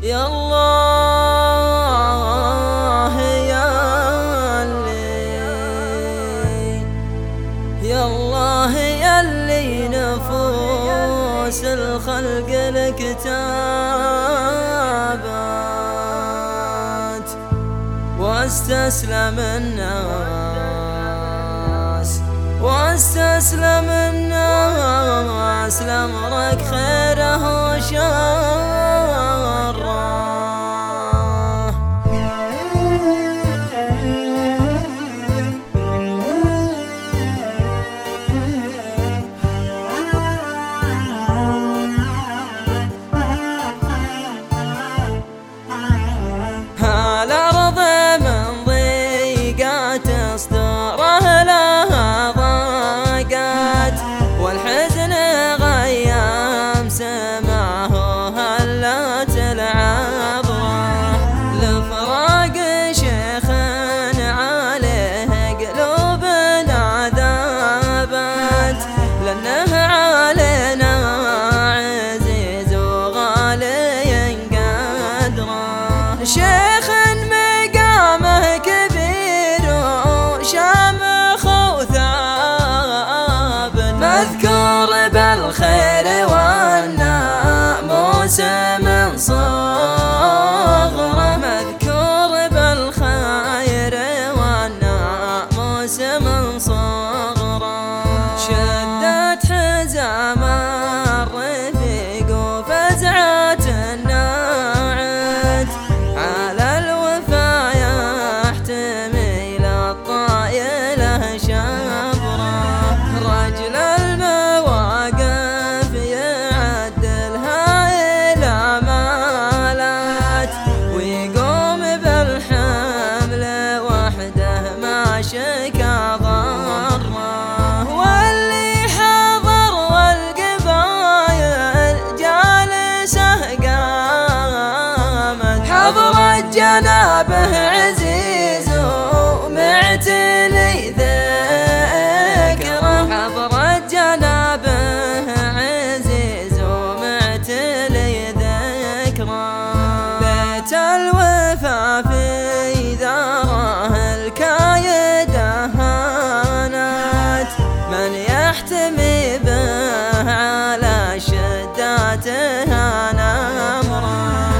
يا الله يا الله يلي نفوس الخلق لك تابت واستسلم الناس لأمرك خيره وشره. هالأرض من ضيقات صدوره لها ضاقت والحزن غيام سمعه هلت العبرة لفراق شيخ عليه قلوبنا ذابت لأنه علينا عزيز وغالي قدره. شيخ مقامه كبير وشامخ وثاب مذكور بالخير والناموس من صغره، مذكور بالخير والناموس من صغره. شدت حزام الرفيق وفزعت الناعت على الوفا يحتمي للطايله شبره. رجل المواقف يعدلها إلى مالات ويقوم بالحمل وحده ما شكا ضره. واللي حضر والقبايل جالسه قامت حضرت جنابه عزيز ومعتلي ذكره، حضرت جنابه عزيز ومعتلي ذكره. بيت الوفا في ذره الكايده هانت من يحتمي به على شداتها نمره.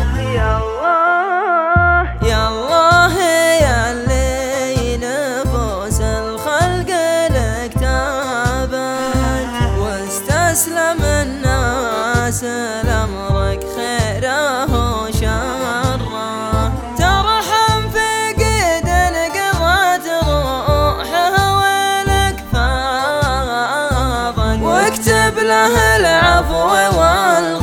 يا الله يلي نفوس الخلق لك تابت واستسلم الناس لأمرك خيره وشره. ترحم فقيد قضت روحه ولك فاضت واكتب له العفو والغفران